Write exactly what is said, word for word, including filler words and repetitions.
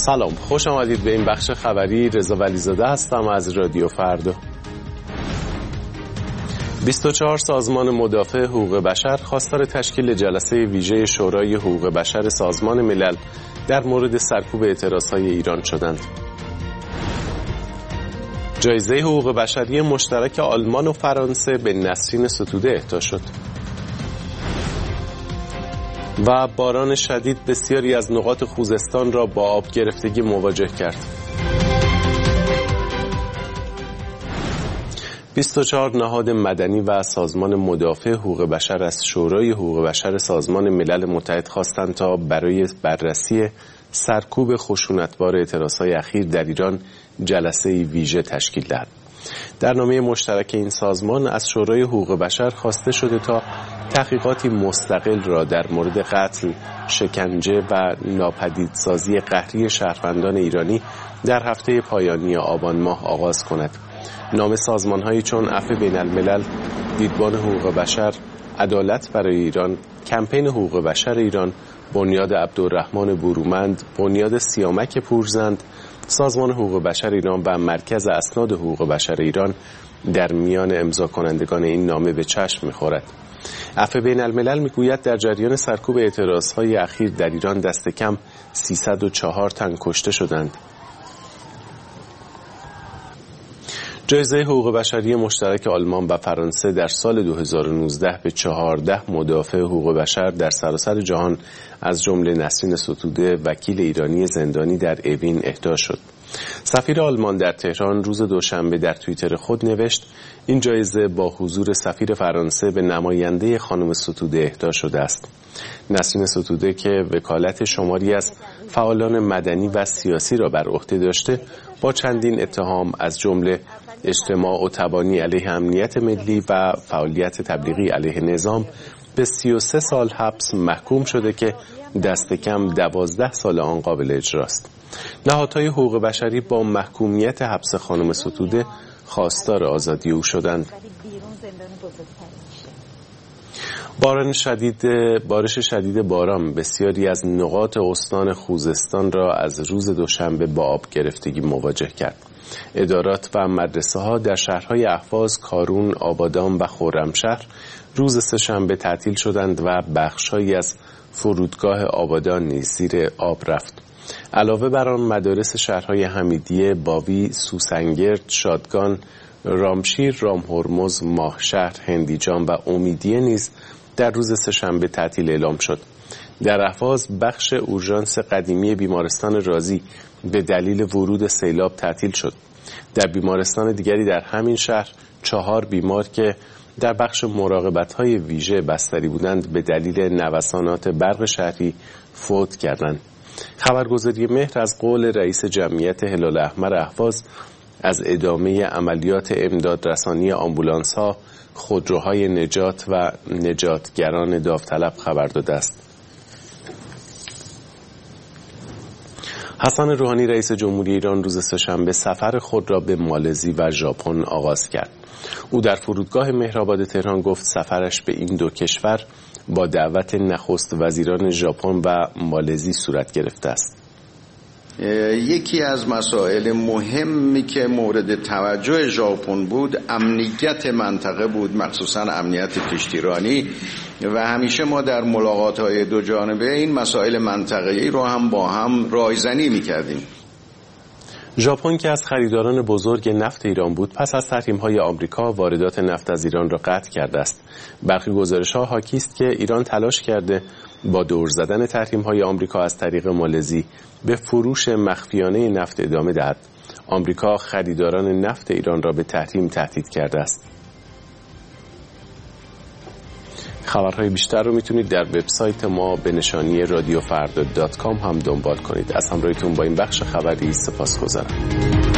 سلام، خوش آمدید به این بخش خبری. رضا ولیزاده هستم از رادیو فردا. بیست و چهار سازمان مدافع حقوق بشر خواستار تشکیل جلسه ویژه شورای حقوق بشر سازمان ملل در مورد سرکوب اعتراضهای ایران شدند. جایزه حقوق بشری مشترک آلمان و فرانسه به نسرین ستوده اهدا شد. و باران شدید بسیاری از نقاط خوزستان را با آب گرفتگی مواجه کرد. بیست و چهار نهاد مدنی و سازمان مدافع حقوق بشر از شورای حقوق بشر سازمان ملل متحد خواستند تا برای بررسی سرکوب خشونتبار اعتراضهای اخیر در ایران جلسه ویژه تشکیل دهد. در نامه مشترک این سازمان از شورای حقوق بشر خواسته شده تا تحقیقاتی مستقل را در مورد قتل، شکنجه و ناپدیدسازی قهری شهروندان ایرانی در هفته پایانی آبان ماه آغاز کند. نام سازمان‌هایی چون عفو بین الملل، دیدبان حقوق بشر، عدالت برای ایران، کمپین حقوق بشر ایران، بنیاد عبدالرحمن برومند، بنیاد سیامک پورزند، سازمان حقوق بشر ایران و مرکز اسناد حقوق بشر ایران در میان امضا کنندگان این نامه به چشم می‌خورد. عفو بین الملل میگوید در جریان سرکوب اعتراضهای اخیر در ایران دست کم سیصد و چهار تن کشته شدند. جایزه حقوق بشری مشترک آلمان و فرانسه در سال دو هزار و نوزده به چهارده مدافع حقوق بشر در سراسر جهان از جمله نسرین ستوده وکیل ایرانی زندانی در اوین اهدا شد. سفیر آلمان در تهران روز دوشنبه در توییتر خود نوشت این جایزه با حضور سفیر فرانسه به نماینده خانم ستوده اهدا شده است. نسرین ستوده که وکالت شماری از فعالان مدنی و سیاسی را بر عهده داشته با چندین اتهام از جمله اجتماع و تبانی علیه امنیت ملی و فعالیت تبلیغی علیه نظام به سی و سه سال حبس محکوم شده که دست کم دوازده سال آن قابل اجراست. نهادهای حقوق بشری با محکومیت حبس خانم ستوده خواستار آزادی او شدند. باران شدید بارش شدید باران بسیاری از نقاط استان خوزستان را از روز دوشنبه با آب گرفتگی مواجه کرد. ادارات و مدرسه ها در شهرهای اهواز، کارون، آبادان و خرمشهر روز سه‌شنبه تعطیل شدند و بخش‌هایی از فرودگاه آبادان نیز زیر آب رفت. علاوه بر آن مدارس شهرهای حمیدیه، باوی، سوسنگرد، شادگان، رامشیر، رامهرمز، ماهشهر، هندیجان و امیدیه نیز در روز سه‌شنبه تعطیل اعلام شد. در اهواز بخش اورژانس قدیمی بیمارستان رازی به دلیل ورود سیلاب تعطیل شد. در بیمارستان دیگری در همین شهر چهار بیمار که در بخش مراقبت‌های ویژه بستری بودند به دلیل نوسانات برق شهری فوت کردند. خبرگزاری مهر از قول رئیس جمعیت هلال احمر اهواز از ادامه عملیات امداد رسانی آمبولانس‌ها، خودروهای نجات و نجاتگران داوطلب خبر داده است. حسن روحانی رئیس جمهوری ایران روز سه‌شنبه سفر خود را به مالزی و ژاپن آغاز کرد. او در فرودگاه مهرآباد تهران گفت سفرش به این دو کشور با دعوت نخست وزیران ژاپن و مالزی صورت گرفته است. یکی از مسائل مهمی که مورد توجه ژاپن بود امنیت منطقه بود، مخصوصا امنیت کشتیرانی، و همیشه ما در ملاقات‌های دو جانبه این مسائل منطقه‌ای رو هم با هم رایزنی می‌کردیم. ژاپن که از خریداران بزرگ نفت ایران بود پس از تحریم‌های آمریکا واردات نفت از ایران را قطع کرده است. برخی گزارش‌ها حاکی است که ایران تلاش کرده با دور زدن تحریم‌های آمریکا از طریق مالزی به فروش مخفیانه نفت ادامه دهد. آمریکا خریداران نفت ایران را به تحریم تهدید کرده است. خبرهای بیشتر رو میتونید در وبسایت ما به نشانی رادیو فردا دات کام هم دنبال کنید. از همراهیتون با این بخش خبری سپاسگزارم.